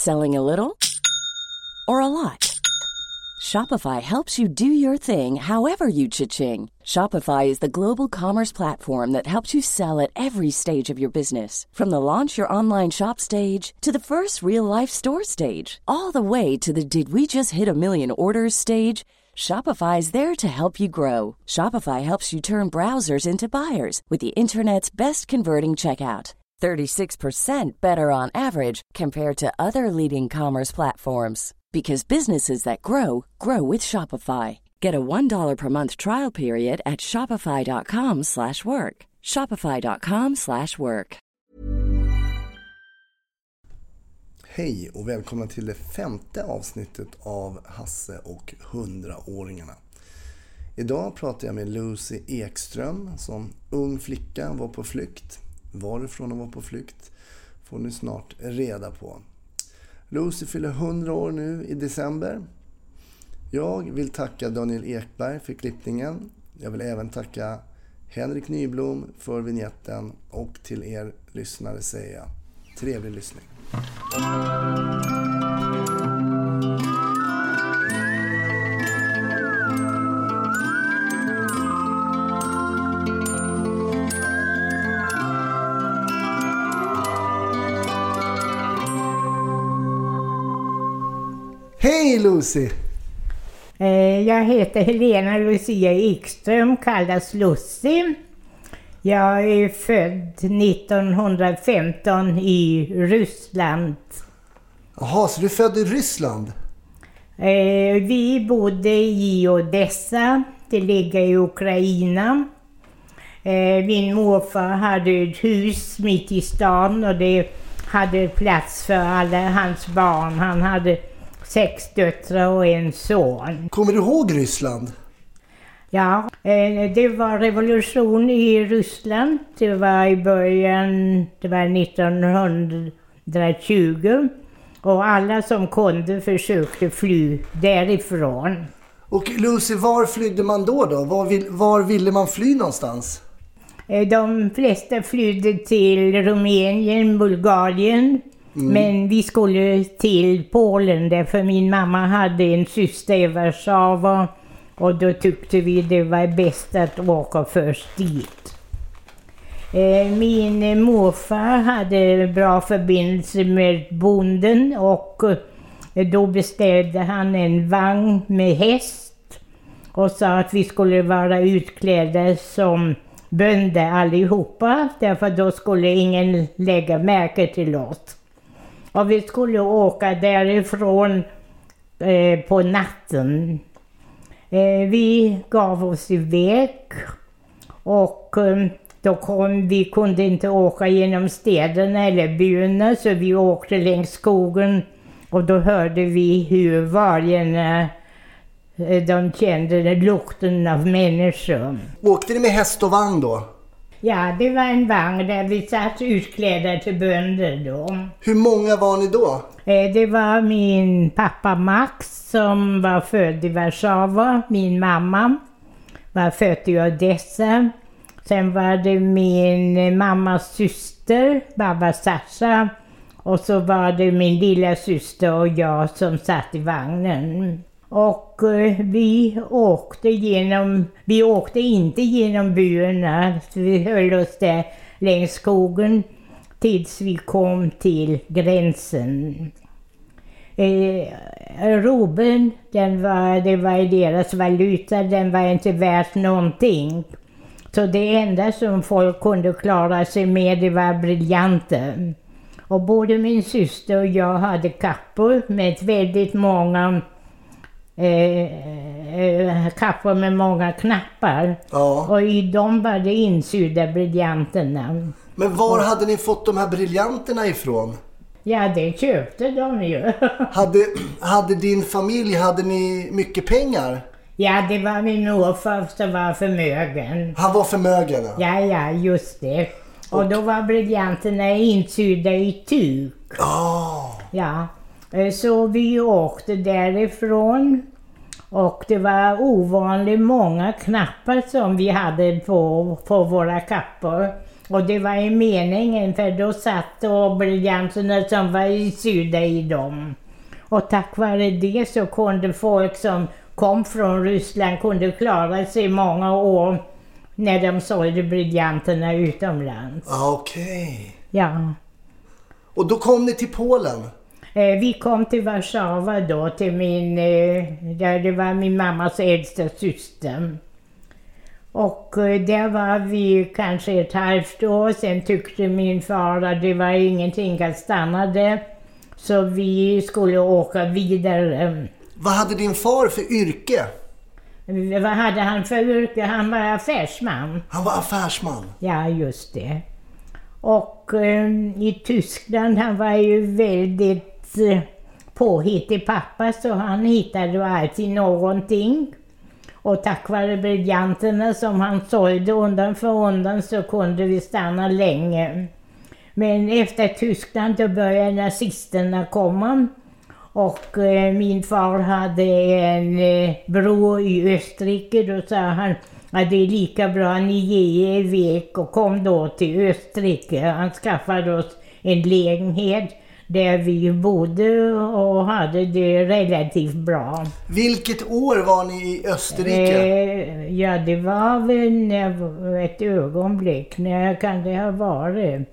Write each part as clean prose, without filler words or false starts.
Selling a little or a lot? Shopify helps you do your thing however you cha-ching. Shopify is the global commerce platform that helps you sell at every stage of your business. From the launch your online shop stage to the first real-life store stage, all the way to the did we just hit a million orders stage. Shopify is there to help you grow. Shopify helps you turn browsers into buyers with the internet's best converting checkout. 36% better on average compared to other leading commerce platforms. Because businesses that grow, grow with Shopify. Get a $1 per month trial period at shopify.com/work. Shopify.com/work. Hej och välkomna till det 5:e avsnittet av Hasse och 100-åringarna. Idag pratar jag med Lucy Ekström som ung flicka var på flykt. Varifrån hon var på flykt får ni snart reda på. Lucy fyller 100 år nu i december. Jag vill tacka Daniel Ekberg för klippningen. Jag vill även tacka Henrik Nyblom för vignetten och till er lyssnare säger jag trevlig lyssning. Hej Lucy! Jag heter Helena Lucia Ekström, kallas Lucy. Jag är född 1915 i Ryssland. Jaha, så du är född i Ryssland? Vi bodde i Odessa, det ligger i Ukraina. Min morfar hade ett hus mitt i stan och det hade plats för alla hans barn. Han hade 6 döttrar och en son. Kommer du ihåg Ryssland? Ja, det var revolution i Ryssland. Det var i början, det var 1920. Och alla som kunde försökte fly därifrån. Och Lucy, var flydde man då? Var ville man fly någonstans? De flesta flydde till Rumänien, Bulgarien. Men vi skulle till Polen därför min mamma hade en syster i Warszawa och då tyckte vi det var bäst att åka först dit. Min morfar hade bra förbindelse med bonden och då beställde han en vagn med häst och sa att vi skulle vara utklädda som bönder allihopa därför då skulle ingen lägga märke till oss. Och vi skulle åka därifrån på natten. Vi gav oss iväg och vi kunde inte åka genom städerna eller byarna så vi åkte längs skogen och då hörde vi hur vargarna de kände lukten av människor. Åkte ni med häst och vagn då? Ja, det var en vagn där vi satt utklädda till bönder då. Hur många var ni då? Det var min pappa Max som var född i Warszawa. Min mamma var född i Odessa. Sen var det min mammas syster, Baba Sasha. Och så var det min lilla syster och jag som satt i vagnen. Och vi åkte inte genom byarna, vi höll oss där längs skogen tills vi kom till gränsen. Rubeln, det var i deras valuta, den var inte värt någonting. Så det enda som folk kunde klara sig med det var briljanter. Och både min syster och jag hade kappor med väldigt många kappor med många knappar. Ja. Och i dem var det insydda briljanterna. Men var hade ni fått de här briljanterna ifrån? Ja, det köpte de ju. Hade din familj, hade ni mycket pengar? Ja, det var min morfar som var förmögen. Han var förmögen? Ja, just det. Och då var briljanterna insydda i tyg. Ja. Så vi åkte därifrån och det var ovanligt många knappar som vi hade på våra kappor. Och det var ju meningen, för då satt då briljanterna som var sydda i dem. Och tack vare det så kunde folk som kom från Ryssland kunde klara sig många år när de sålde briljanterna utomlands. Okej. Ja. Och då kom ni till Polen? Vi kom till Warszawa då, till där det var min mammas äldsta syster. Och där var vi kanske ett halvt år. Sen tyckte min far att det var ingenting att stanna där. Så vi skulle åka vidare. Vad hade din far för yrke? Vad hade han för yrke? Han var affärsman. Han var affärsman? Ja, just det. Och i Tyskland, han var ju väldigt påhittig pappa, så han hittade alltid någonting. Och tack vare briljanterna som han sålde undan för undan så kunde vi stanna länge. Men efter Tyskland då började nazisterna komma. Och min far hade en bror i Österrike. Då sa han att det är lika bra ni ger iväg och kom då till Österrike. Han skaffade oss en lägenhet där vi bodde och hade det relativt bra. Vilket år var ni i Österrike? Ja, det var väl ett ögonblick. När kan det ha varit?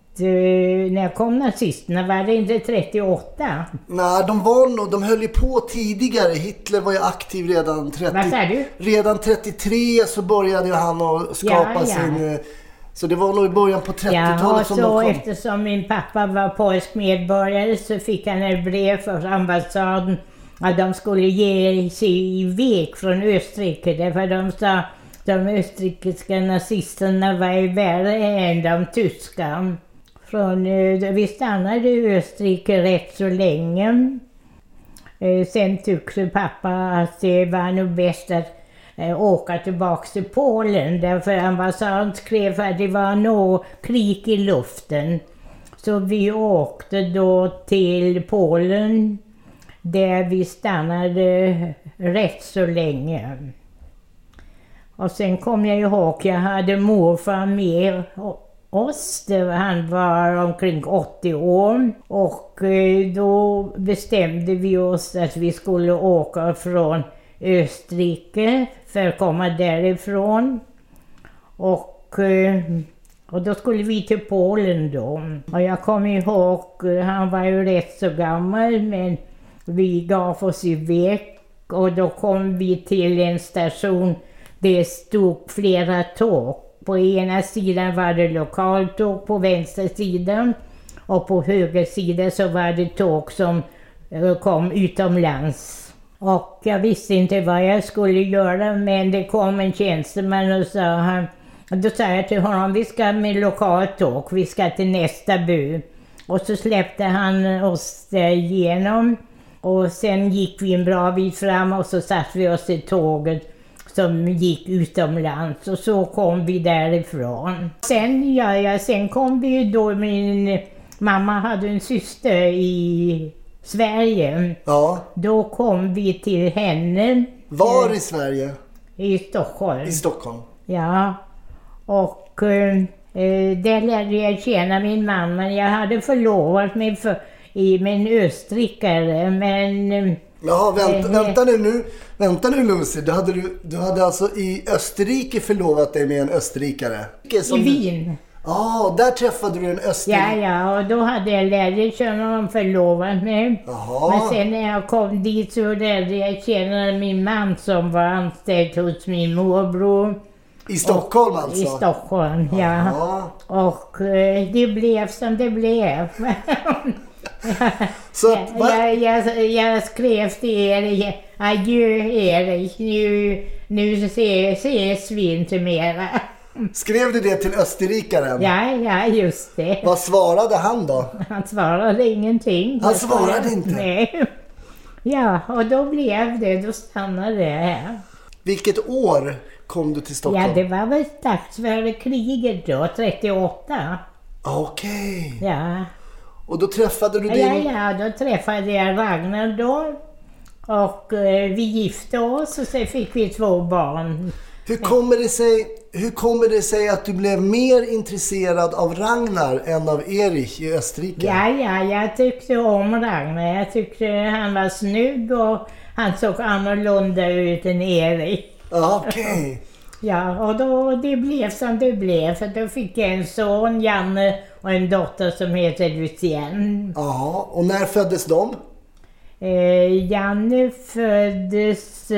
När kom nazisterna? Var det inte 38? Nej, de höll ju på tidigare. Hitler var ju aktiv redan 30. Vad sa du? Redan 33 så började ju han att skapa sin... Så det var nog i början på 30-talet som de kom. Eftersom min pappa var polsk medborgare så fick han ett brev från ambassaden att de skulle ge sig iväg från Österrike. Därför de sa att de österrikiska nazisterna var ju värre än de tyska. Vi stannade i Österrike rätt så länge. Sen tyckte pappa att det var nog bäst att åka tillbaka till Polen. Därför ambassaden skrev att det var något krig i luften. Så vi åkte då till Polen där vi stannade rätt så länge. Och sen kom jag ihåg, jag hade morfar med oss. Han var omkring 80 år. Och då bestämde vi oss att vi skulle åka från Österrike för att komma därifrån. Och då skulle vi till Polen då. Och jag kommer ihåg, han var ju rätt så gammal, men vi gav oss iväg. Och då kom vi till en station. Det stod flera tåg. På ena sidan var det lokaltåg, på vänster sidan. Och på höger sidan så var det tåg som kom utomlands. Och jag visste inte vad jag skulle göra, men det kom en tjänsteman och då sa jag till honom, vi ska med lokaltåg, vi ska till nästa by. Och så släppte han oss igenom och sen gick vi en bra bit fram och så satt vi oss i tåget som gick utomlands och så kom vi därifrån. Sen kom vi då, min mamma hade en syster i Sverige. Ja. Då kom vi till henne. Var i Sverige? I Stockholm. I Stockholm? Ja. Och där lärde jag känna min mamma. Jag hade förlovat mig med en österrikare, men... Ja, vänta nu Lucy. Du hade alltså i Österrike förlovat dig med en österrikare? I Wien. Ja, där träffade du en österrikare. Ja, och då hade jag lärt känna honom förlovat mig. Jaha. Men sen när jag kom dit så lärde jag känna min man som var anställd hos min morbror. I Stockholm alltså? I Stockholm, ja. Jaha. Och det blev som det blev. Så, jag skrev till er, adjö Erik, nu ses vi inte mera. Skrev du det till österrikaren? Ja, just det. Vad svarade han då? Han svarade ingenting. Han svarade inte? Nej. Ja, och då stannade jag här. Vilket år kom du till Stockholm? Ja, det var väl strax före kriget då, 38. Okej. Ja. Och då träffade du din... Ja, då träffade jag Ragnar då. Och vi gifte oss och så fick vi 2 barn. Hur kommer det sig hur kommer det sig att du blev mer intresserad av Ragnar än av Erich i Österrike? Ja, jag tyckte om Ragnar. Jag tyckte han var snygg och han såg annorlunda ut än Erich. Ja, okej. Ja, och då det blev som det blev. För då fick jag en son, Janne, och en dotter som heter Lucienne. Ja, och när föddes de? Janne föddes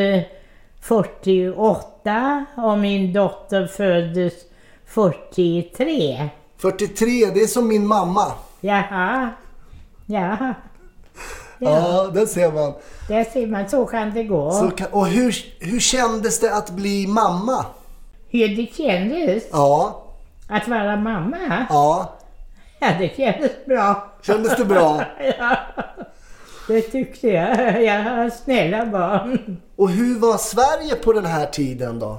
48 och min dotter föddes 43. 43, det är som min mamma. Jaha. Ja, det ser man. Där ser man, så kan det gå. Och hur kändes det att bli mamma? Hur det kändes? Ja. Att vara mamma? Ja. Ja, det kändes bra. Kändes det bra? Ja, det tyckte jag. Jag har snälla barn. Och hur var Sverige på den här tiden då?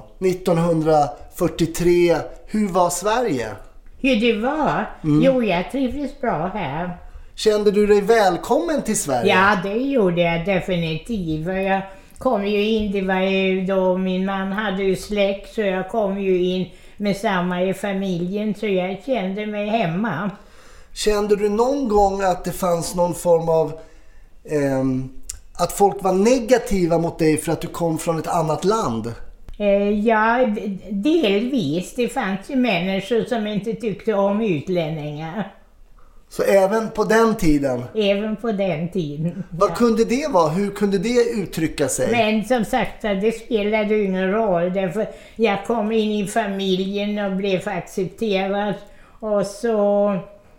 1943, hur var Sverige? Hur det var? Jo, jag trivdes bra här. Kände du dig välkommen till Sverige? Ja, det gjorde jag definitivt. Jag kom ju in, det var ju då min man hade ju släkt, så jag kom ju in med samma i familjen, så jag kände mig hemma. Kände du någon gång att det fanns någon form av att folk var negativa mot dig för att du kom från ett annat land? Ja, delvis. Det fanns ju människor som inte tyckte om utlänningar. Så även på den tiden? Även på den tiden. Vad kunde det vara? Hur kunde det uttrycka sig? Men som sagt, det spelade ingen roll. Därför jag kom in i familjen och blev accepterad. Och så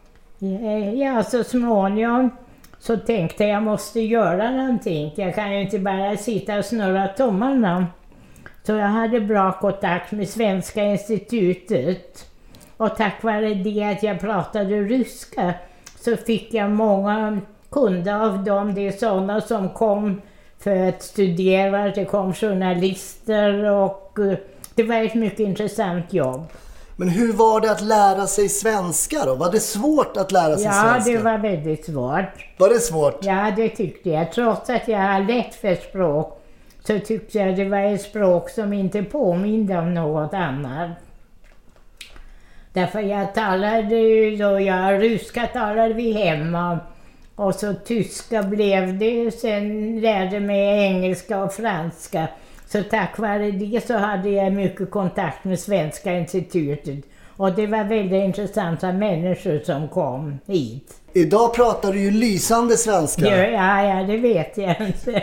småningom så tänkte jag måste göra någonting. Jag kan ju inte bara sitta och snurra tummarna. Så jag hade bra kontakt med Svenska institutet. Och tack vare det att jag pratade ryska så fick jag många kunder av dem. Det är sådana som kom för att studera, det kom journalister och det var ett mycket intressant jobb. Men hur var det att lära sig svenska då? Var det svårt att lära sig svenska? Ja, det var väldigt svårt. Var det svårt? Ja, det tyckte jag. Trots att jag har lätt för språk så tyckte jag det var ett språk som inte påminde om något annat. Därför jag talade ju då, ryska talade vi hemma och så tyska blev det. Sen lärde mig engelska och franska. Så tack vare det så hade jag mycket kontakt med Svenska institutet. Och det var väldigt intressanta människor som kom hit. Idag pratar du ju lysande svenska. Ja, det vet jag inte.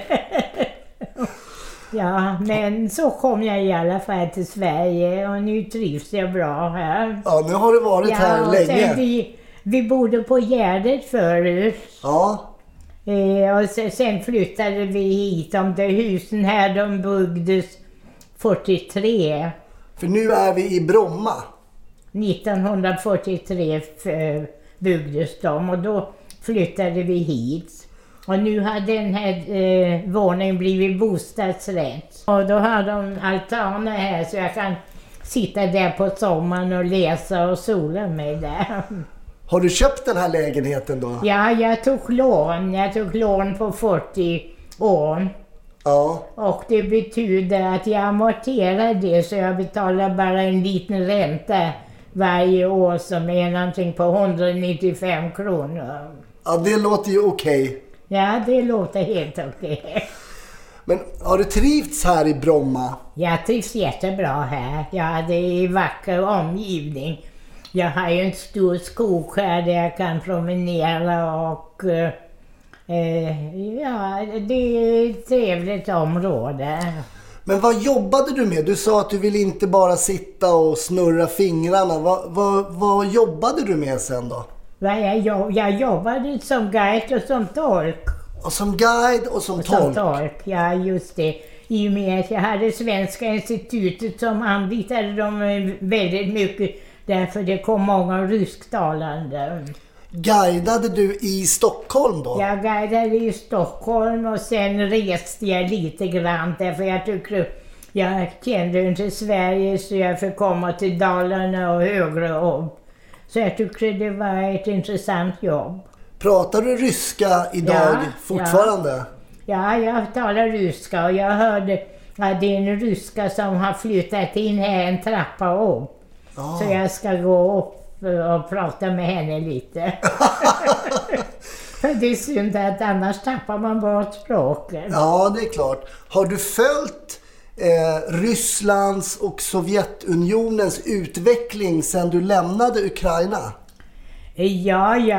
Ja, men så kom jag i alla fall till Sverige och nu trivs jag bra här. Ja, nu har du varit här länge. Sen vi bodde på Gärdet förut. Ja. Och sen flyttade vi hit. De där husen här, de byggdes 43. För nu är vi i Bromma. 1943 byggdes de och då flyttade vi hit. Och nu har den här våningen blivit bostadsrätt. Och då har de altaner här så jag kan sitta där på sommaren och läsa och sola mig där. Har du köpt den här lägenheten då? Ja, jag tog lån på 40 år. Ja. Och det betyder att jag amorterar det så jag betalar bara en liten ränta varje år som är någonting på 195 kronor. Ja, det låter ju okej. Ja, det låter helt okej. Men har du trivts här i Bromma? Jag trivs jättebra här. Ja, det är en vacker omgivning. Jag har ju en stor skog här där jag kan promenera och det är ett trevligt område. Men vad jobbade du med? Du sa att du ville inte bara sitta och snurra fingrarna. Vad jobbade du med sen då? Jag jobbade som guide och som tolk. Och som guide och som tolk? Ja, just det. I och med att jag hade Svenska institutet som anlitade dem väldigt mycket. Därför det kom många rysktalande. Guidade du i Stockholm då? Jag guidade i Stockholm och sen reste jag lite grann. Därför jag kände inte Sverige så jag fick komma till Dalarna och högre upp. Så jag tyckte det var ett intressant jobb. Pratar du ryska idag fortfarande? Ja, jag talar ryska och jag hörde Ja, det är en ryska som har flyttat in här en trappa upp. Så jag ska gå upp och prata med henne lite. För det är synd att annars tappar man bort språket. Ja, det är klart. Har du följt Rysslands och Sovjetunionens utveckling sedan du lämnade Ukraina? Ja, jag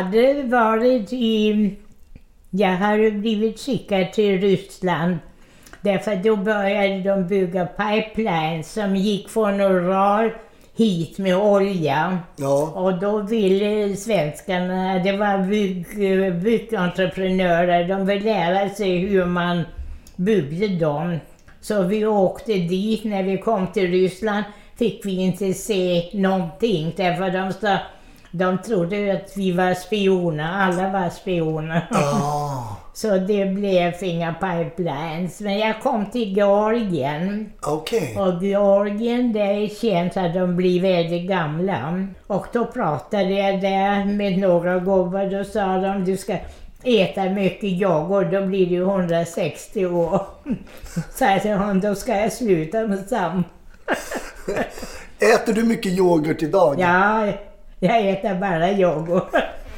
hade blivit skickad till Ryssland. Därför då började de bygga pipelines som gick från Ural hit med olja. Ja. Och då ville svenskarna, det var byggentreprenörer, de ville lära sig hur man byggde dem. Så vi åkte dit. När vi kom till Ryssland fick vi inte se någonting. Därför de trodde att vi var spioner. Alla var spioner. Så det blev inga pipelines. Men jag kom till Georgien. Okej. Och Georgien, det är känt att de blir väldigt gamla. Och då pratade jag där med några gubbar. Då sa de, du ska äta mycket yoghurt, då blir du 160 år. Så jag sa, då ska jag sluta med samma. Äter du mycket yoghurt idag? Ja, jag äter bara yoghurt.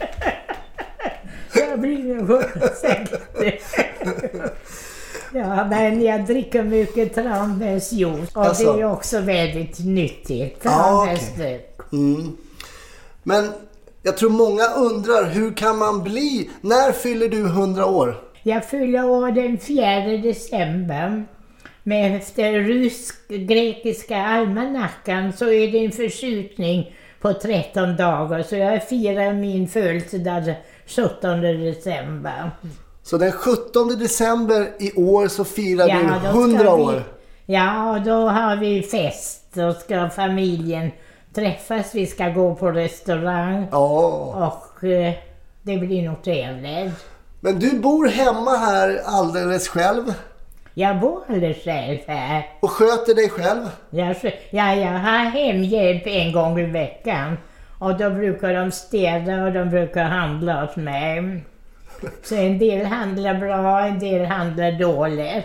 Jag blir 160. Ja, men jag dricker mycket tranbärsjuice. Och det är också väldigt nyttigt. Tranbärsdryck. Men jag tror många undrar, hur kan man bli? När fyller du 100 år? Jag fyller år den 4 december. Men efter rysk-grekiska almanackan så är det en förskjutning på 13 dagar. Så jag firar min födelsedag 17 december. Så den 17 december i år så firar du 100 år? Ja, då har vi fest och ska familjen träffas. Vi ska gå på restaurang och det blir nog trevligt. Men du bor hemma här alldeles själv? Jag bor alldeles själv här. Och sköter dig själv? Jag har hemhjälp en gång i veckan. Och då brukar de städa och de brukar handla åt mig. Så en del handlar bra, en del handlar dåligt.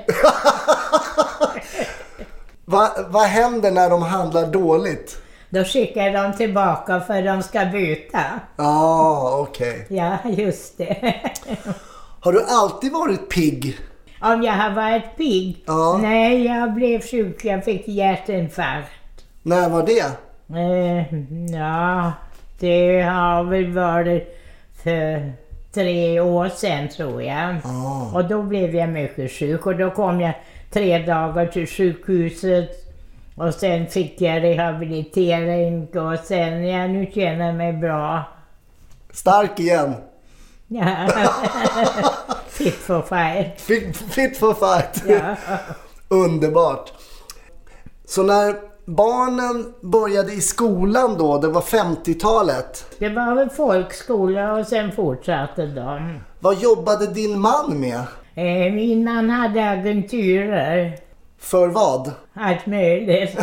Vad händer när de handlar dåligt? Då skickar de tillbaka för de ska byta. Okej. Ja, just det. Har du alltid varit pigg? Om jag har varit pigg? Ja. Nej, jag blev sjuk. Jag fick hjärtinfarkt. När var det? Ja, det har väl varit för 3 år sedan tror jag. Och då blev jag mycket sjuk. Och då kom jag 3 dagar till sjukhuset. Och sen fick jag rehabilitering. Och sen, nu känner jag mig bra. Stark igen. Ja, fit for fight. Fit for fight. Ja. Underbart. Så när barnen började i skolan då, det var 50-talet. Det var väl folkskola och sen fortsatte de. Vad jobbade din man med? Min man hade agenturer. För vad? Allt möjligt.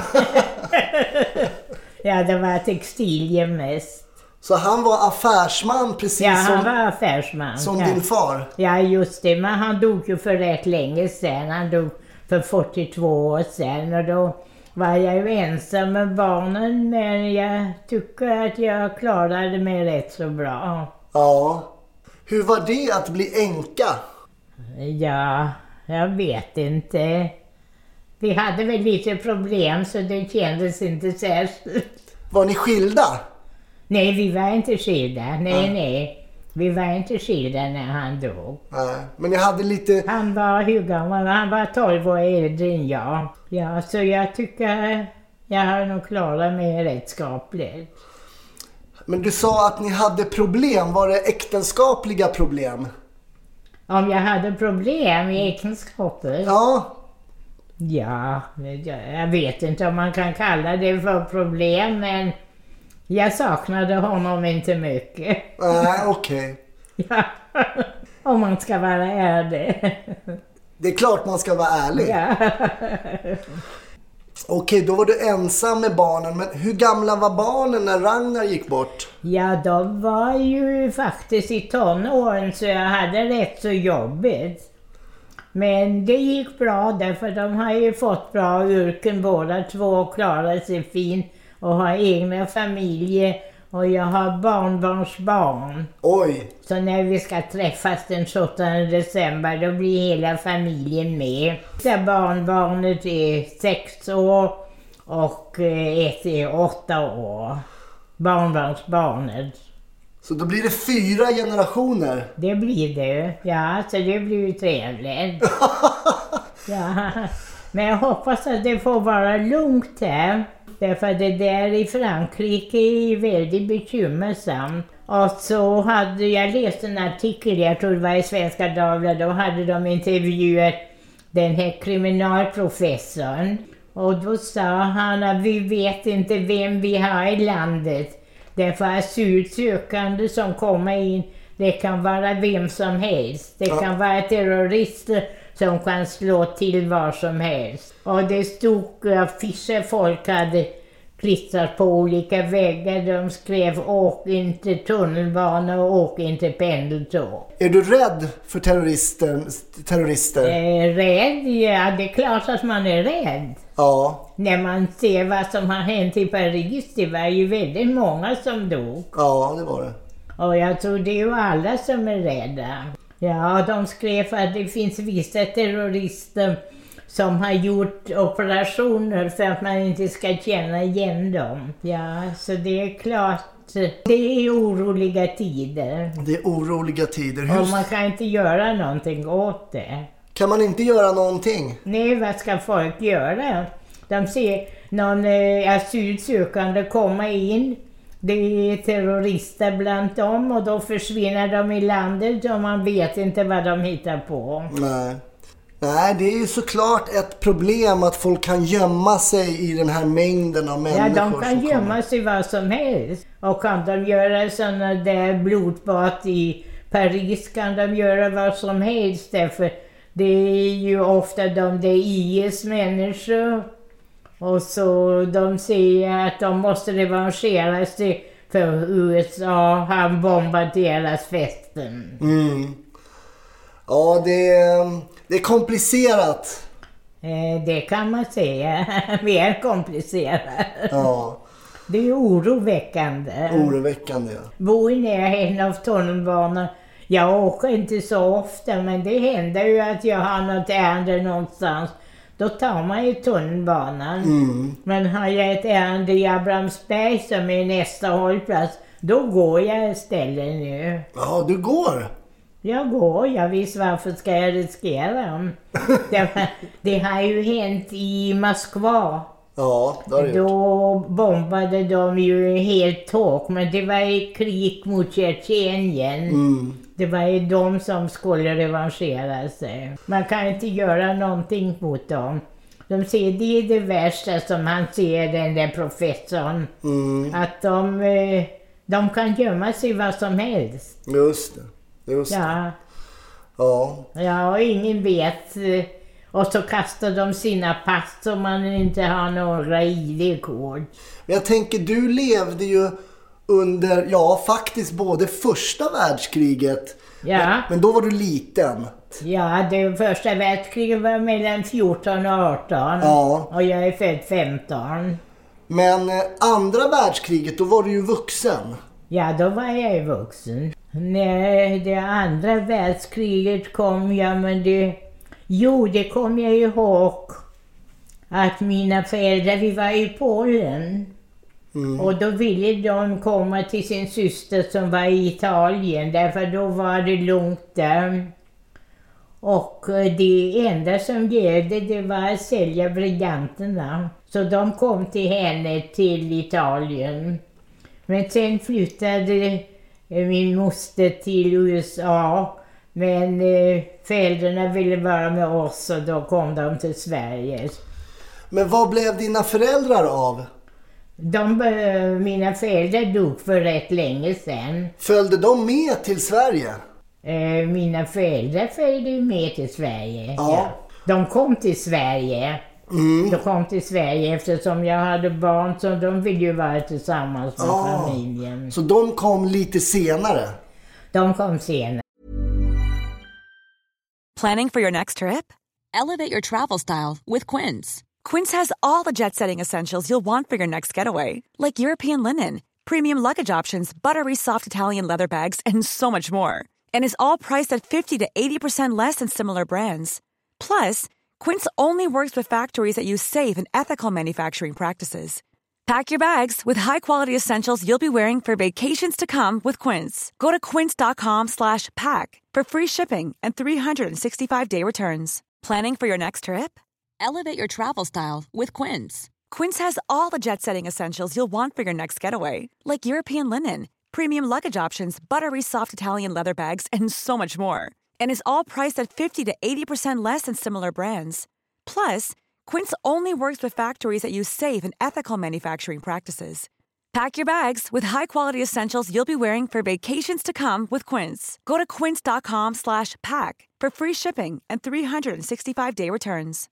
Ja, det var textilier mest. Så han var affärsman precis han var affärsman. Som din far? Ja, just det. Men han dog ju för rätt länge sedan. Han dog för 42 år sedan. Och då var jag ju ensam med barnen. Men jag tycker att jag klarade mig rätt så bra. Ja. Hur var det att bli änka? Ja, jag vet inte. Vi hade väl lite problem så det kändes inte särskilt. Var ni skilda? Nej, vi var inte skilda. Nej. Vi var inte skilda när han dog. Nej, men jag hade lite... Han var hur gammal? Han var 12 år äldre än jag. Ja, så jag tycker jag har nog klarat mig rättskapligt. Men du sa att ni hade problem. Var det äktenskapliga problem? Om jag hade problem i äktenskapet? Ja. Ja, jag vet inte om man kan kalla det för problem, men jag saknade honom inte mycket. Nej, okej. Ja, om man ska vara ärlig. Det är klart man ska vara ärlig. Ja. Okej, då var du ensam med barnen. Men hur gamla var barnen när Ragnar gick bort? Ja, de var ju faktiskt i tonåren så jag hade rätt så jobbigt. Men det gick bra därför de har ju fått bra yrken båda två och klarar sig fint och har egna familjer. Och jag har barnbarnsbarn. Oj! Så när vi ska träffas den 17 december då blir hela familjen med. Det barnbarnet är 6 år och ett är 8 år. Barnbarnsbarnet. Så då blir det 4 generationer. Det blir det. Ja, så det blir ju trevligt. Ja. Men jag hoppas att det får vara lugnt här. Därför det där i Frankrike är väldigt bekymmersamt. Och så hade jag läst en artikel, jag tror det var i Svenska Dagbladet, då hade de intervjuat den här kriminalprofessorn. Och då sa han att vi vet inte vem vi har i landet. Därför asylsökande som kommer in, det kan vara vem som helst. Det kan vara terrorister som kan slå till var som helst. Och det stod affischer folk hade klistrat på olika väggar. De skrev åk inte tunnelbana och åk inte pendeltåg. Är du rädd för terrorister? Rädd? Ja, det är klart att man är rädd. Ja. När man ser vad som har hänt i Paris, det var ju väldigt många som dog. Ja, det var det. Och jag tror det är ju alla som är rädda. Ja, de skrev att det finns vissa terrorister som har gjort operationer för att man inte ska känna igen dem. Ja, så det är klart, det är oroliga tider. Det är oroliga tider. Och man kan inte göra någonting åt det. Kan man inte göra någonting? Nej, vad ska folk göra? De ser någon asylsökande komma in. Det är terrorister bland dem och då försvinner de i landet och man vet inte vad de hittar på. Nej, det är ju såklart ett problem att folk kan gömma sig i den här mängden av människor. Ja, de kan gömma sig vad som helst. Och kan de göra sådana där blodbad i Paris kan de göra vad som helst. Därför det är ju ofta det IS människor. Och så de säger att de måste revanschera sig för USA har bombat deras fästen. Ja, det är komplicerat. Det kan man säga. Mer komplicerat. Ja. Det är oroväckande. Oroväckande, ja. Bor i närheten av tunnelbanan. Jag åker inte så ofta men det händer ju att jag har något ärende någonstans. Då tar man ju tunnelbanan. Men har jag ett ärende i Abrahamsberg som är nästa hållplats, då går jag istället nu. Ja, du går? Jag går, jag visst varför ska jag riskera. Det har ju hänt i Moskva. Ja, det har det gjort. Då bombade de ju helt tåg, men det var ju krig mot Tjetjenien. Det var ju de som skulle revanschera sig. Man kan inte göra någonting mot dem. De säger det är det värsta som han ser, den där professorn. Att de kan gömma sig vad som helst. Just det. Ja, och ingen vet. Och så kastar de sina pass som man inte har några ID-kort. Men jag tänker, du levde ju under, faktiskt både första världskriget. Ja. Men då var du liten. Ja, det första världskriget var mellan 14 och 18. Ja. Och jag är född 15. Men andra världskriget, då var du ju vuxen. Ja, då var jag ju vuxen. När det andra världskriget kom, det kom jag ihåg att mina föräldrar, vi var i Polen. Och då ville de komma till sin syster som var i Italien, därför då var det lugnt där. Och det enda som gällde det var att sälja briljanterna. Så de kom till henne till Italien. Men sen flyttade min moster till USA. Men föräldrarna ville vara med oss och då kom de till Sverige. Men vad blev dina föräldrar av? Mina föräldrar dog för rätt länge sedan. Följde de med till Sverige? Mina föräldrar följde med till Sverige. Ja. De kom till Sverige. De kom till Sverige eftersom jag hade barn, så de ville ju vara tillsammans med familjen. Så de kom lite senare? De kom senare. Planning for your next trip? Elevate your travel style with Quince. Quince has all the jet-setting essentials you'll want for your next getaway, like European linen, premium luggage options, buttery soft Italian leather bags, and so much more. And is all priced at 50 to 80% less than similar brands. Plus, Quince only works with factories that use safe and ethical manufacturing practices. Pack your bags with high-quality essentials you'll be wearing for vacations to come with Quince. Go to quince.com/pack for free shipping and 365-day returns. Planning for your next trip? Elevate your travel style with Quince. Quince has all the jet-setting essentials you'll want for your next getaway, like European linen, premium luggage options, buttery soft Italian leather bags, and so much more. And is all priced at 50 to 80% less than similar brands. Plus, Quince only works with factories that use safe and ethical manufacturing practices. Pack your bags with high-quality essentials you'll be wearing for vacations to come with Quince. Go to quince.com/pack for free shipping and 365-day returns.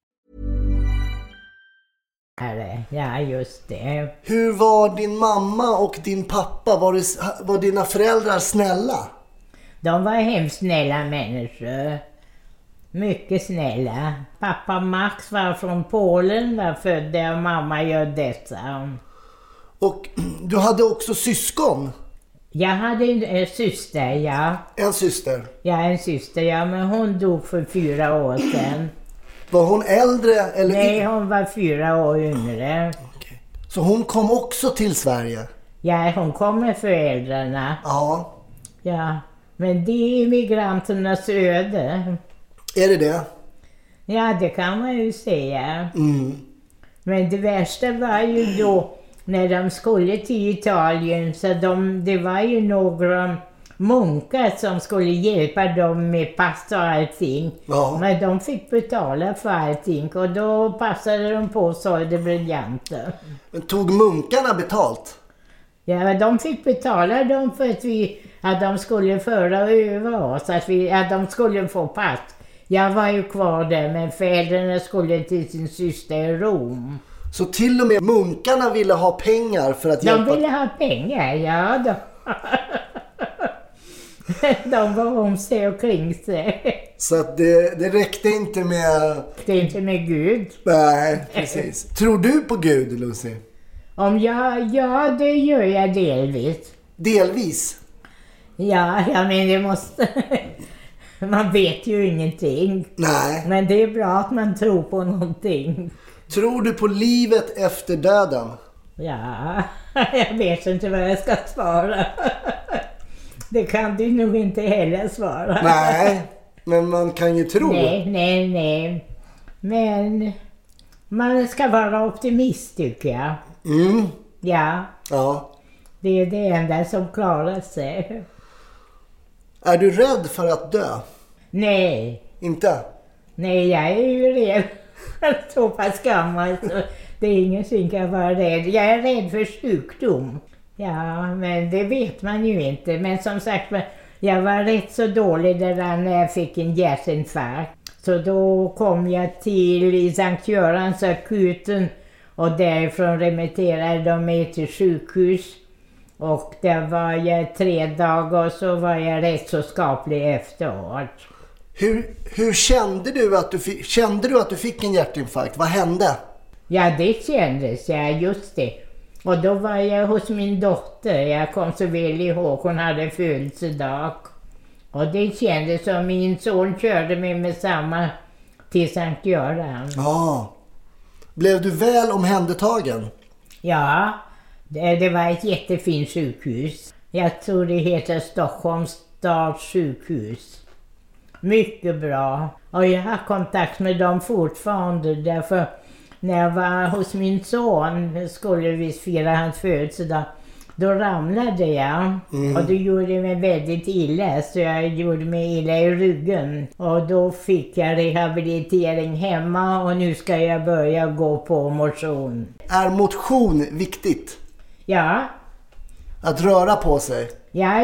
Ja, just det. Hur var din mamma och din pappa? Var dina föräldrar snälla? De var hemskt snälla människor. Mycket snälla. Pappa Max var från Polen, var född där, och mamma i Odessa. Och du hade också syskon? Jag hade en syster, ja. En syster? Ja, en syster, ja. Men hon dog för 4 år sedan. Var hon äldre? Eller? Nej, hon var 4 år yngre. Okay. Så hon kom också till Sverige? Ja, hon kom med föräldrarna. Ja. Ja, men det är migranternas öde. Är det? Ja, det kan man ju säga. Mm. Men det värsta var ju då när de skulle till Italien, så det var ju några munkar som skulle hjälpa dem med pass och allting. Ja. Men de fick betala för allting, och då passade de på så det briljanta. Men tog munkarna betalt? Ja, de fick betala dem för att de skulle föra över oss, att de skulle få pass. Jag var ju kvar där, men föräldrarna skulle till sin syster i Rom. Så till och med munkarna ville ha pengar för att hjälpa? De ville ha pengar, ja. De var om sig och kring sig. Så att det räckte inte med... Det är inte med Gud. Nej, precis. Tror du på Gud, Lucy? Ja, det gör jag delvis. Delvis? Ja, men det måste... Man vet ju ingenting. Nej. Men det är bra att man tror på någonting. Tror du på livet efter döden? Ja, jag vet inte vad jag ska svara. Det kan du nog inte heller svara. Nej, men man kan ju tro. Nej. Men man ska vara optimist, tycker jag. Mm. Ja. Ja. Det är det enda som klarar sig. Är du rädd för att dö? Nej. Inte? Nej, jag är ju rädd. Så pass gammal så det är ingenting kan vara rädd. Jag är rädd för sjukdom. Ja, men det vet man ju inte. Men som sagt, jag var rätt så dålig där när jag fick en hjärtinfarkt. Så då kom jag till Sankt Görans akuten, och därifrån remitterade de mig till sjukhus. Och där var jag 3 dagar, och så var jag rätt så skaplig efteråt. Hur kände du att du fick en hjärtinfarkt? Vad hände? Ja, det kändes, ja, just det. Och då var jag hos min dotter. Jag kom så väl ihåg, hon hade födelsedag. Och det kändes som min son körde mig med samma till Sankt Göran. Ja. Blev du väl omhändertagen? Ja, det var ett jättefint sjukhus. Jag tror det heter Stockholms stads sjukhus. Mycket bra. Och jag har kontakt med dem fortfarande, därför när jag var hos min son skulle vi fira hans födelsedag. Då ramlade jag och det gjorde mig väldigt illa, så jag gjorde mig illa i ryggen. Och då fick jag rehabilitering hemma, och nu ska jag börja gå på motion. Är motion viktigt? Ja. Att röra på sig? Ja,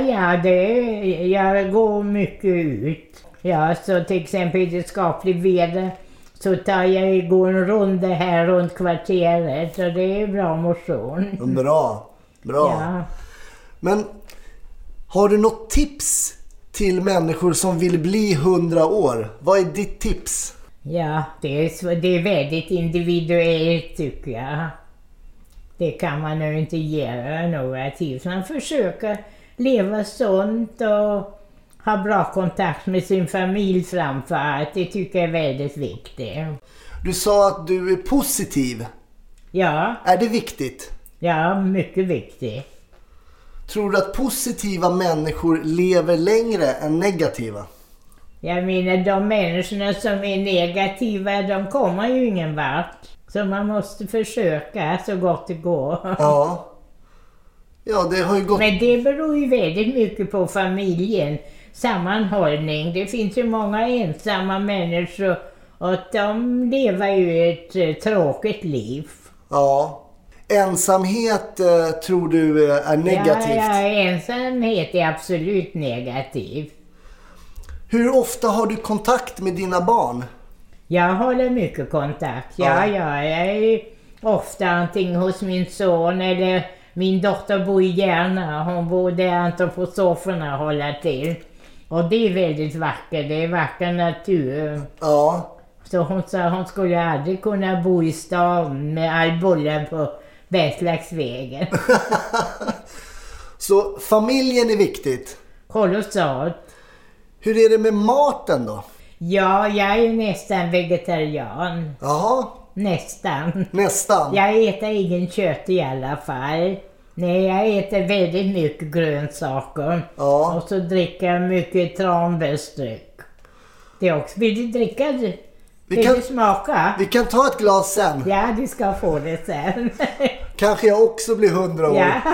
jag går mycket ut. Ja, så till exempel i det skaplig väder så går en runda här runt kvarteret, och det är bra motion. Bra. Ja. Men har du något tips till människor som vill bli 100 år? Vad är ditt tips? Ja, det är väldigt individuellt tycker jag. Det kan man nog inte göra några tips. Man försöker leva sunt och ha bra kontakt med sin familj framför allt. Det tycker jag är väldigt viktigt. Du sa att du är positiv. Ja. Är det viktigt? Ja, mycket viktigt. Tror du att positiva människor lever längre än negativa? Jag menar, de människorna som är negativa, de kommer ju ingen vart. Så man måste försöka så gott det går. Ja. Ja, det har ju gått... Men det beror ju väldigt mycket på familjen. Sammanhållning. Det finns ju många ensamma människor och de lever ju ett tråkigt liv. Ja. Ensamhet tror du är negativt? Ja, ensamhet är absolut negativ. Hur ofta har du kontakt med dina barn? Jag håller mycket kontakt. Ja, jag är ofta antingen hos min son eller min dotter bor i Järna. Hon bor där inte på sofforna och håller till. Och det är väldigt vackert. Det är vacker natur. Ja. Så hon sa hon skulle aldrig kunna bo i stan med all bullar på Bergslagsvägen. Så familjen är viktigt? Kolossalt. Hur är det med maten då? Ja, jag är ju nästan vegetarian. Jaha. Nästan. Nästan? Jag äter ingen kött i alla fall. Nej, jag äter väldigt mycket grönsaker. Ja. Och så dricker jag mycket tranbärsdryck. Det också. Vill du dricka det? Vill du smaka? Vi kan ta ett glas sen. Ja, du ska få det sen. Kanske jag också blir 100 år. Ja.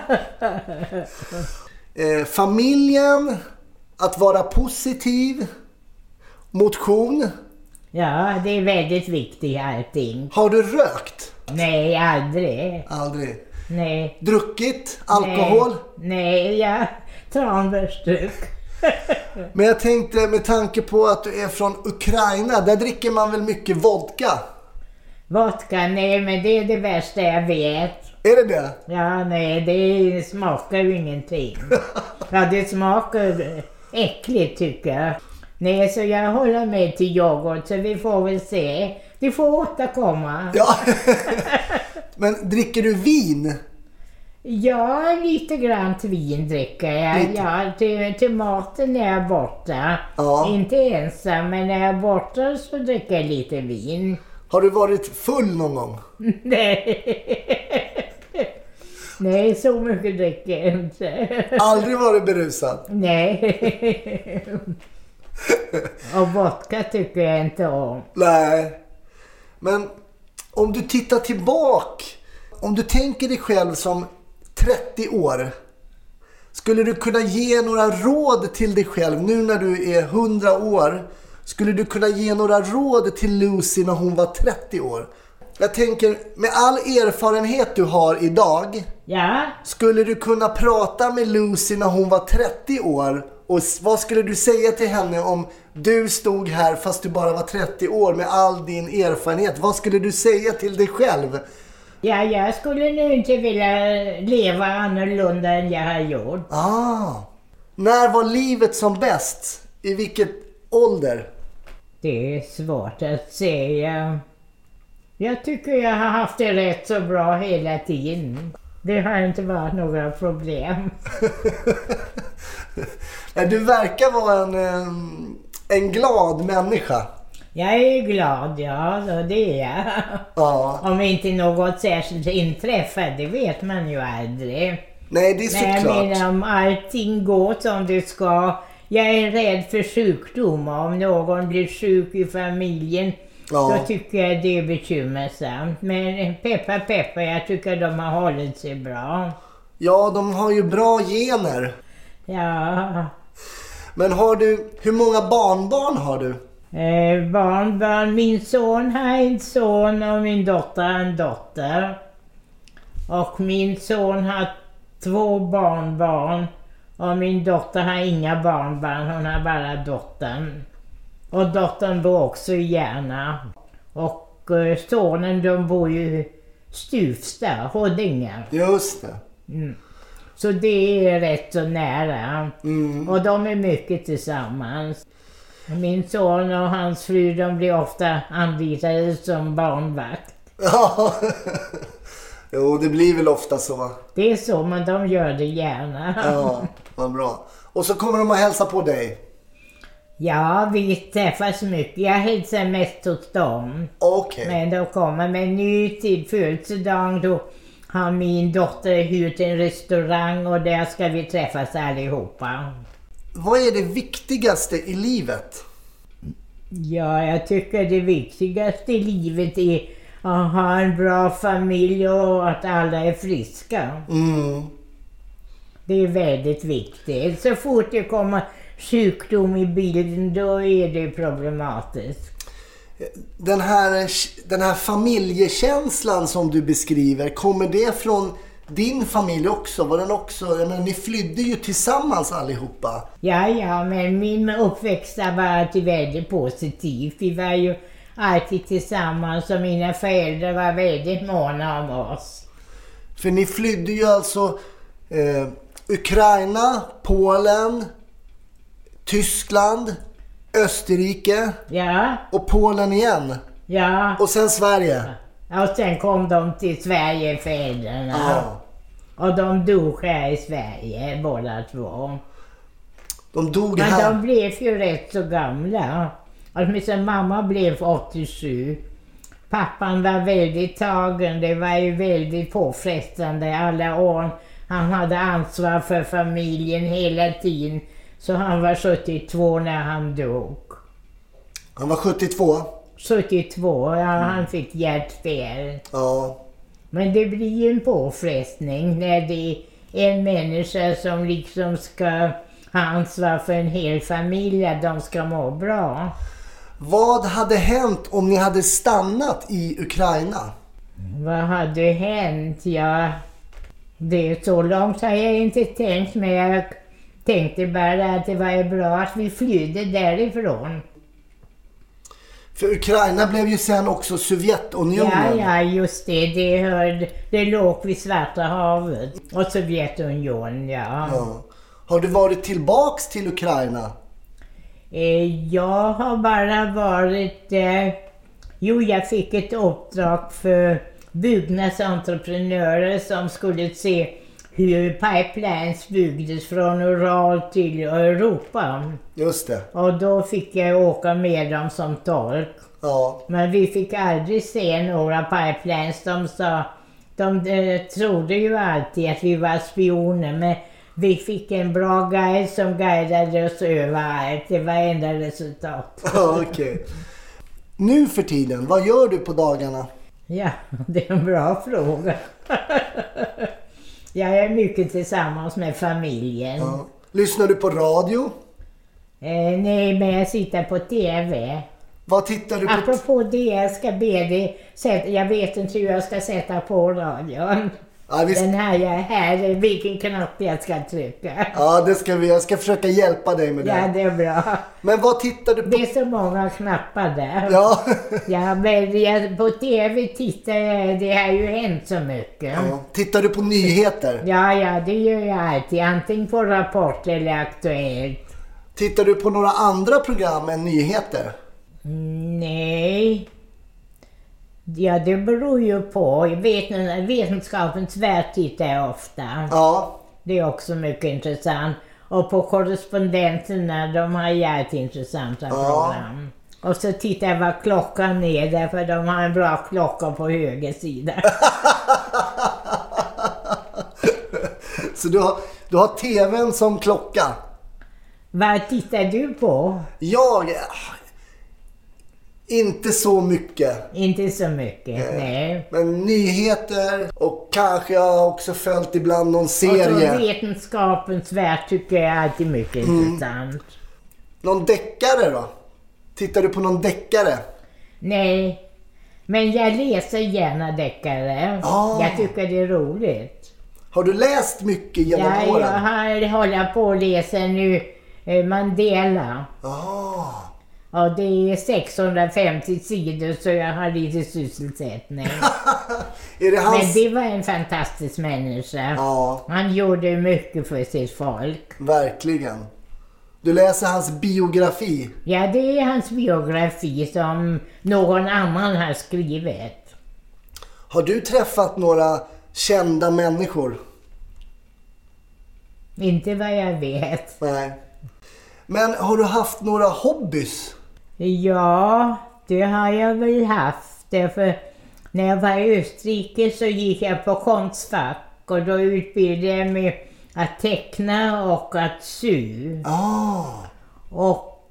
Familjen, att vara positiv, motion. Ja, det är väldigt viktigt allting. Har du rökt? Nej, aldrig. Aldrig. Nej. Druckit alkohol? Nej, ja. Tranbärsdryck. Men jag tänkte med tanke på att du är från Ukraina, där dricker man väl mycket vodka? Vodka, nej, men det är det värsta jag vet. Är det det? Ja, nej, det smakar ju ingenting. Ja, det smakar äckligt tycker jag. Nej, så jag håller med till yoghurt, så vi får väl se. Du får återkomma. Ja. Men dricker du vin? Ja, lite grann vin dricker jag. Lite. Ja, till maten när jag är borta. Ja. Inte ensam, men när jag är borta så dricker jag lite vin. Har du varit full någon gång? Nej. Nej, så mycket dricker jag inte. Aldrig varit berusad? Nej. Och vodka tycker jag inte om. Nej. Men om du tittar tillbaka, om du tänker dig själv som 30 år, skulle du kunna ge några råd till dig själv nu när du är 100 år? Skulle du kunna ge några råd till Lucy när hon var 30 år? Jag tänker, med all erfarenhet du har idag, Ja. skulle du kunna prata med Lucy när hon var 30 år? Och vad skulle du säga till henne om du stod här fast du bara var 30 år med all din erfarenhet? Vad skulle du säga till dig själv? Ja, jag skulle nu inte vilja leva annorlunda än jag har gjort. När var livet som bäst? I vilket ålder? Det är svårt att säga. Jag tycker jag har haft det rätt så bra hela tiden. Det har inte varit några problem. Du verkar vara en glad människa. Jag är glad, ja, så det är jag. Ja. Om inte något särskilt inträffar, det vet man ju aldrig. Nej, det är såklart. Men jag menar, om allting går som det ska. Jag är rädd för sjukdom. Om någon blir sjuk i familjen, då tycker jag det är bekymmersamt. Men peppa, jag tycker de har hållit sig bra. Ja, de har ju bra gener. Ja. Men hur många barnbarn har du? Barnbarn, min son har en son och min dotter har en dotter. Och min son har 2 barnbarn och min dotter har inga barnbarn, hon har bara dottern. Och dottern bor också i Järna. Och sonen, de bor ju Stuvsta, Huddinge. Just det. Så det är rätt så nära. Och de är mycket tillsammans. Min son och hans fru, de blir ofta anlitade som barnvakt. Ja, jo, det blir väl ofta så. Det är så, men de gör det gärna. Ja, vad bra. Och så kommer de att hälsa på dig. Ja, vi träffas mycket. Jag hälsar mest hos dem. Okej. Men de kommer med ny till födelsedagen. Då har min dotter hyrt en restaurang och där ska vi träffas allihopa. Vad är det viktigaste i livet? Ja, jag tycker det viktigaste i livet är att ha en bra familj och att alla är friska. Det är väldigt viktigt. Så fort det kommer sjukdom i bilden, då är det problematiskt. Den här familjekänslan som du beskriver, kommer det från din familj också? Var den också, jag menar, ni flydde ju tillsammans allihopa. Ja, men min uppväxt var alltid väldigt positiv. Vi var ju alltid tillsammans och mina föräldrar var väldigt måna om oss. För ni flydde ju alltså Ukraina, Polen, Tyskland, Österrike och Polen igen. Ja. Och sen Sverige. Och sen kom de till Sverige, föräldrarna. Ja. Och de dog här i Sverige, båda två. De dog här? Men de blev ju rätt så gamla. Alltså mamma blev 87. Pappan var väldigt tagen. Det var ju väldigt påfrestande alla år. Han hade ansvar för familjen hela tiden. Så han var 72 när han dog. Han var 72? 72, ja, han fick hjärtfel. Ja. Men det blir ju en påfrestning när det är en människa som liksom ska ha ansvar för en hel familj, att de ska må bra. Vad hade hänt om ni hade stannat i Ukraina? Vad hade hänt? Ja, det är så långt har jag inte tänkt, men jag tänkte bara att det var bra att vi flydde därifrån. För Ukraina blev ju sen också Sovjetunionen. Ja, just det. Det låg vid Svarta havet. Och Sovjetunionen, ja. Har du varit tillbaks till Ukraina? Jag har bara varit... jag fick ett uppdrag för byggnadsentreprenörer som skulle se hur pipelines byggdes från Ural till Europa. Just det. Och då fick jag åka med dem som tolk. Ja. Men vi fick aldrig se några pipelines. De trodde ju alltid att vi var spioner, men vi fick en bra guide som guidade oss överallt. Det var enda resultat. Okej. Nu för tiden, vad gör du på dagarna? Ja, det är en bra fråga. Jag är mycket tillsammans med familjen. Ja. Lyssnar du på radio? Nej, men jag sitter på tv. Vad tittar du på? Apropå det, jag ska be dig. Jag vet inte hur jag ska sätta på radion. Ja, Den här, vilken knapp jag ska trycka. Ja, det ska vi. Jag ska försöka hjälpa dig med det. Ja, det är bra. Men vad tittar du på? Det är så många knappar där. Ja. Ja, men på tv tittar jag. Det har ju hänt så mycket. Ja. Tittar du på nyheter? Ja, det gör jag alltid. Antingen på Rapport eller Aktuellt. Tittar du på några andra program än nyheter? Nej. Ja, det beror ju på. Vetenskapens värld tittar jag ofta. Ja. Det är också mycket intressant. Och på korrespondenterna, de har jätteintressanta program. Och så tittar jag vad klockan är, därför de har en bra klocka på höger sida. Så du har tvn som klocka? Vad tittar du på? Inte så mycket. Inte så mycket, nej. Men nyheter och kanske jag har också följt ibland någon serie. Och så vetenskapens värld tycker jag är alltid mycket intressant. Någon deckare då? Tittar du på någon deckare? Nej, men jag läser gärna deckare. Jag tycker det är roligt. Har du läst mycket genom åren? Jag håller på att läsa nu Mandela. Ja, det är 650 sidor så jag har lite sysselsättning. Är det hans... Men det var en fantastisk människa. Ja. Han gjorde mycket för sitt folk. Verkligen. Du läser hans biografi. Ja, det är hans biografi som någon annan har skrivit. Har du träffat några kända människor? Inte vad jag vet. Nej. Men har du haft några hobbys? Ja, det har jag väl haft. Därför när jag var i Österrike så gick jag på Konstfack. Och då utbildade jag mig att teckna och att sy. Och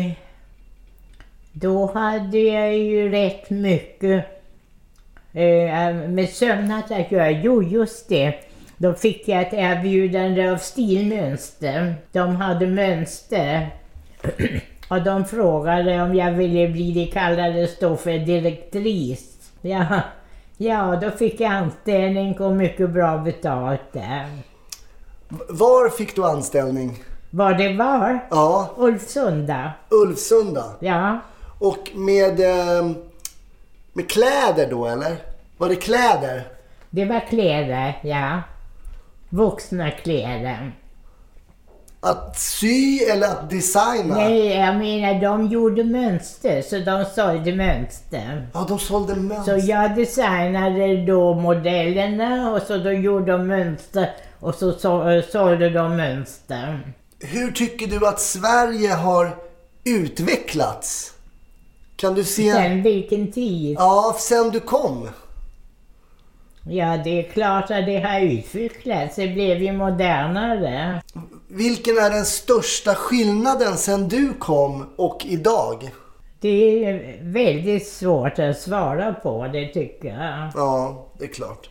då hade jag ju rätt mycket med sömnat att göra. Jo, just det. Då fick jag ett erbjudande av Stilmönster. De hade mönster. Och de frågade om jag ville bli, det kallades då för direktris. Ja, då fick jag anställning och mycket bra betalt där. Var fick du anställning? Var det var? Ja. Ulfsunda. Ulfsunda? Ja. Och med kläder då, eller? Var det kläder? Det var kläder, ja. Vuxna kläder. Att sy eller att designa? Nej, jag menar de gjorde mönster, så de sålde mönster. Ja, de sålde mönster. Så jag designade då modellerna och så då gjorde de mönster och så sålde de mönster. Hur tycker du att Sverige har utvecklats? Kan du se... Sen vilken tid? Ja, sen du kom. Ja, det är klart att det har utvecklats. Det blev ju modernare. Vilken är den största skillnaden sen du kom och idag? Det är väldigt svårt att svara på, det tycker jag. Ja, det är klart.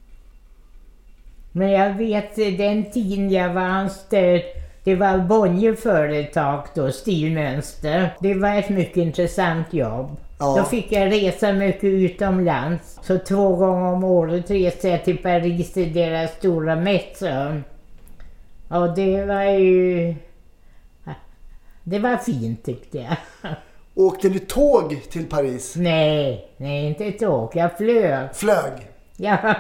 Men jag vet, den tiden jag var anställd, det var Bonnier-företag då, Stilmönster. Det var ett mycket intressant jobb. Ja. Då fick jag resa mycket utomlands. Så 2 gånger om året reste jag till Paris i deras stora mässor. Och det var ju... Det var fint tyckte jag. Åkte du tåg till Paris? Nej, inte tåg. Jag flög. Flög? Ja.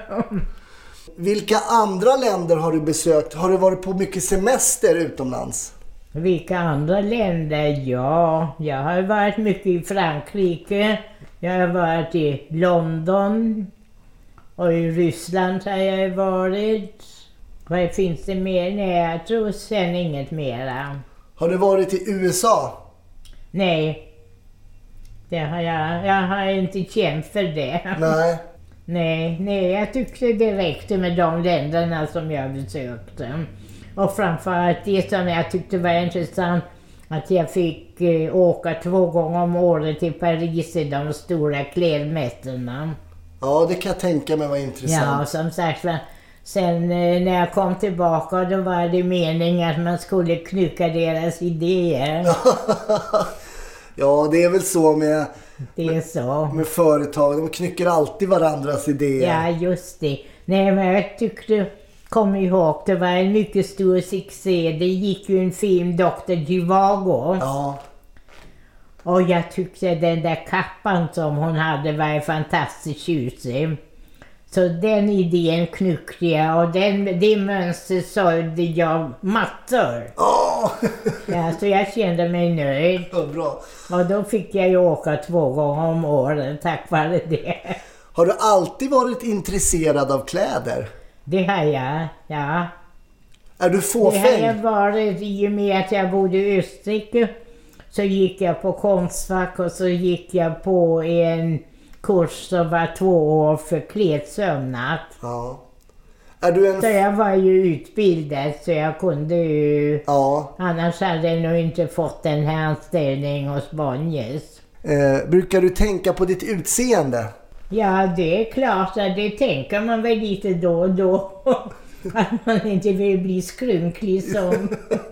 Vilka andra länder har du besökt? Har du varit på mycket semester utomlands? Vilka andra länder? Ja, jag har varit mycket i Frankrike. Jag har varit i London. Och i Ryssland har jag varit. Vad finns det mer? Nej, jag tror sen inget mera. Har du varit i USA? Nej. Det har jag har inte känt för det. Nej. Nej, jag tyckte det räckte med de länderna som jag besökte. Och framförallt det som jag tyckte var intressant, att jag fick åka 2 gånger om året till Paris i de stora klädmässorna. Ja, det kan jag tänka mig var intressant. Ja, som sagt, sen när jag kom tillbaka då var det meningen att man skulle knycka deras idéer. Ja, det är väl så med... Det är så. Med företag, de knycker alltid varandras idéer. Ja, just det. Nej, men jag tyckte, kom ihåg, det var en mycket stor succé. Det gick ju en film, Dr. Zhivago. Ja. Och jag tyckte den där kappan som hon hade var fantastiskt tjusig. Så den idén knyckte jag och det mönstret sålde jag massor. Ja, så jag kände mig nöjd. Ja, bra. Och då fick jag ju åka 2 gånger om året tack vare det. Har du alltid varit intresserad av kläder? Det har jag, ja. Är du fåfäng? Det har jag varit i och med att jag bodde i Österrike. Så gick jag på Konstfack och så gick jag på en kurs som var 2 år för klädsömnad. Ja. Är du en... Så jag var ju utbildad så jag kunde ju... Ja. Annars hade jag nog inte fått den här anställningen hos Bonniers. Brukar du tänka på ditt utseende? Ja, det är klart att det tänker man väl lite då och då. Att man inte vill bli skrynklig som...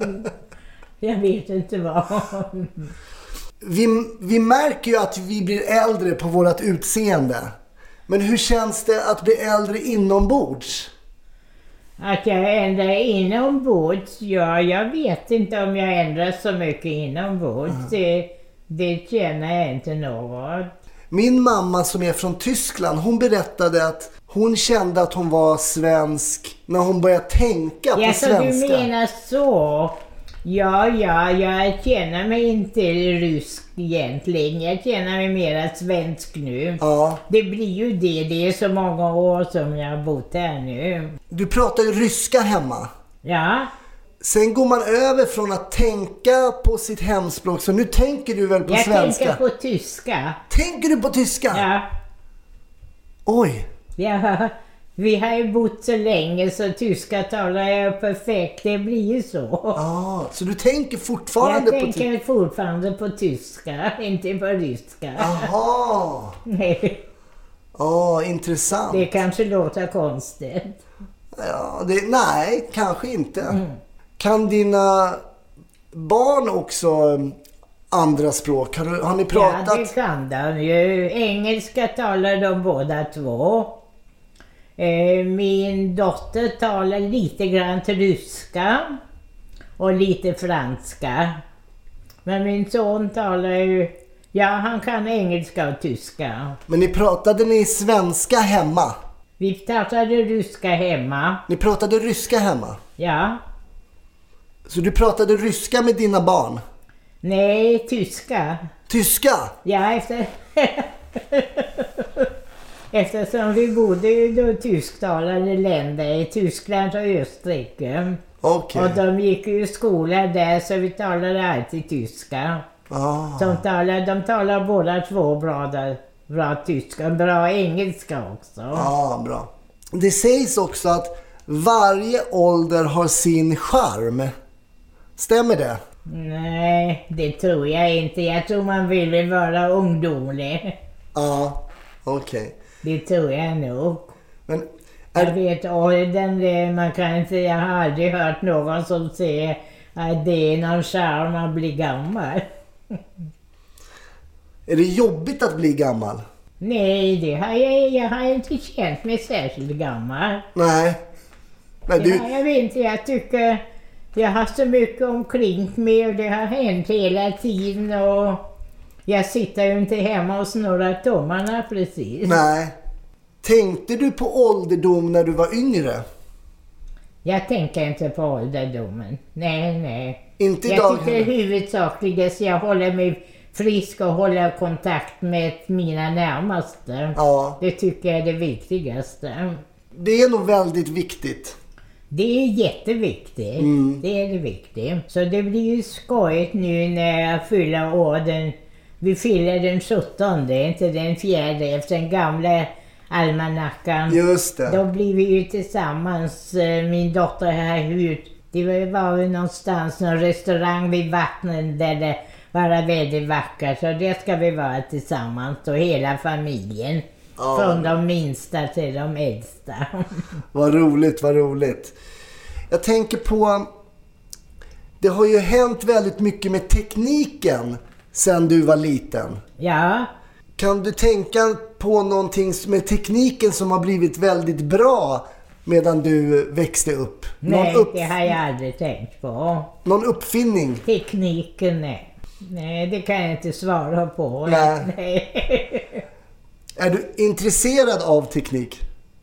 Jag vet inte vad. Vi märker ju att vi blir äldre på vårt utseende. Men hur känns det att bli äldre inombords? Att jag ändrar inombords? Ja, jag vet inte om jag ändrar så mycket inombords. Det känner jag inte något. Min mamma som är från Tyskland, hon berättade att hon kände att hon var svensk när hon började tänka på svenska. Ja, så du menar så? Ja, jag känner mig inte rysk egentligen. Jag känner mig mer svensk nu. Ja. Det blir ju det. Det är så många år som jag har bott här nu. Du pratar ju ryska hemma. Ja. Sen går man över från att tänka på sitt hemspråk. Så nu tänker du väl på svenska? Jag tänker på tyska. Tänker du på tyska? Ja. Oj. Ja, vi har ju bott så länge så tyska talar jag perfekt. Det blir ju så. Så du tänker fortfarande jag tänker fortfarande på tyska, inte på ryska. Jaha. Nej. Intressant. Det kanske låter konstigt. Ja, nej, kanske inte. Kan dina barn också andra språk? Har ni pratat? Ja, det kan de ju. Engelska talar de båda två. Min dotter talar lite grann ryska och lite franska. Men min son talar ju... Ja, han kan engelska och tyska. Men pratade ni svenska hemma? Vi pratade ryska hemma. Ni pratade ryska hemma? Ja. Så du pratade ryska med dina barn? Nej, tyska. Tyska? Ja, eftersom vi bodde i då tysktalande länder i Tyskland och Österrike. Okay. Och de gick ju i skola där så vi talade alltid tyska. De talar båda två bra tyska och bra engelska också. Ja, bra. Det sägs också att varje ålder har sin charm. Stämmer det? Nej, det tror jag inte. Jag tror man vill vara ungdomlig. Ja, okej. Det tror jag nog. Men jag vet åldern, man kan inte, jag har aldrig hört någon som säger att det är någon charm att bli gammal. Är det jobbigt att bli gammal? Nej, jag har inte känt mig särskilt gammal. Nej. Men du... Jag vet inte, jag tycker jag har så mycket omkring mig och det har hänt hela tiden och jag sitter ju inte hemma och snurrar tummarna precis. Nej. Tänkte du på ålderdom när du var yngre? Jag tänker inte på ålderdomen. Nej. Inte idag. Jag tycker huvudsakligen så jag håller mig frisk och håller kontakt med mina närmaste. Ja. Det tycker jag är det viktigaste. Det är nog väldigt viktigt. Det är jätteviktigt. Det är det viktigt. Så det blir ju skojigt nu när jag fyller år. Vi fyller den 17, inte den 4 efter den gamla almanackan. Just det. Då blir vi ju tillsammans, min dotter här ut. Det var ju någonstans, någon restaurang vid vattnet där det var väldigt vackert. Så det ska vi vara tillsammans och hela familjen. Ja. Från de minsta till de äldsta. Vad roligt. Jag tänker på, det har ju hänt väldigt mycket med tekniken sedan du var liten. Ja. Kan du tänka på någonting med tekniken som har blivit väldigt bra medan du växte upp? Nej, det har jag aldrig tänkt på. Någon uppfinning? Tekniken, nej. Nej, det kan jag inte svara på. Nej. Är du intresserad av teknik?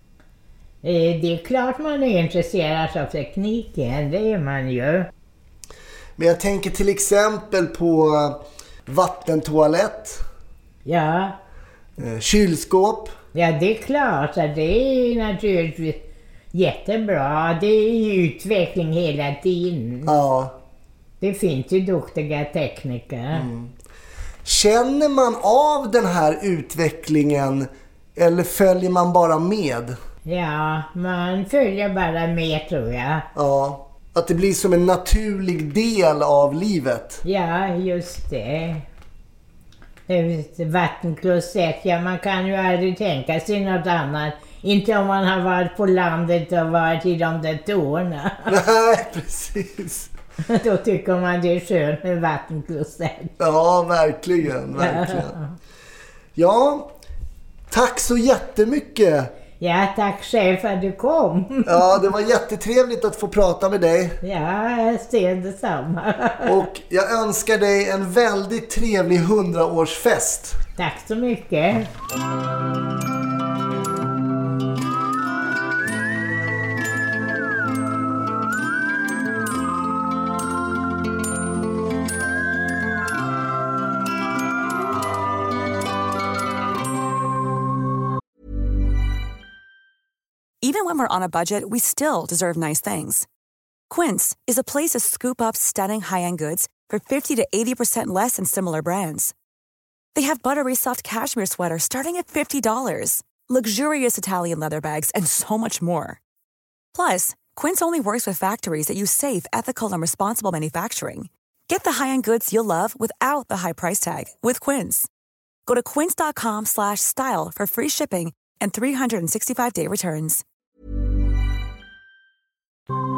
Det är klart man är intresserad av tekniken, det är man ju. Men jag tänker till exempel på vattentoalett. Ja. Kylskåp. Ja, det är klart att det är naturligtvis jättebra. Det är ju utveckling hela tiden. Ja. Det finns ju duktiga tekniker. Känner man av den här utvecklingen eller följer man bara med? Ja, man följer bara med tror jag. Ja, att det blir som en naturlig del av livet. Ja, just det. Vattenklosett, ja man kan ju aldrig tänka sig något annat. Inte om man har varit på landet och varit i de där torna. Nej, precis. Då tycker man det är skönt med vattenklosett. Ja, verkligen. Ja, tack så jättemycket Ja, tack chef att du kom. Ja, det var jättetrevligt att få prata med dig. Ja, jag ser detsamma. Och jag önskar dig en väldigt trevlig 100-årsfest. Tack så mycket. Even when we're on a budget, we still deserve nice things. Quince is a place to scoop up stunning high-end goods for 50 to 80% less than similar brands. They have buttery soft cashmere sweaters starting at $50, luxurious Italian leather bags, and so much more. Plus, Quince only works with factories that use safe, ethical, and responsible manufacturing. Get the high-end goods you'll love without the high price tag with Quince. Go to quince.com/style for free shipping and 365-day returns.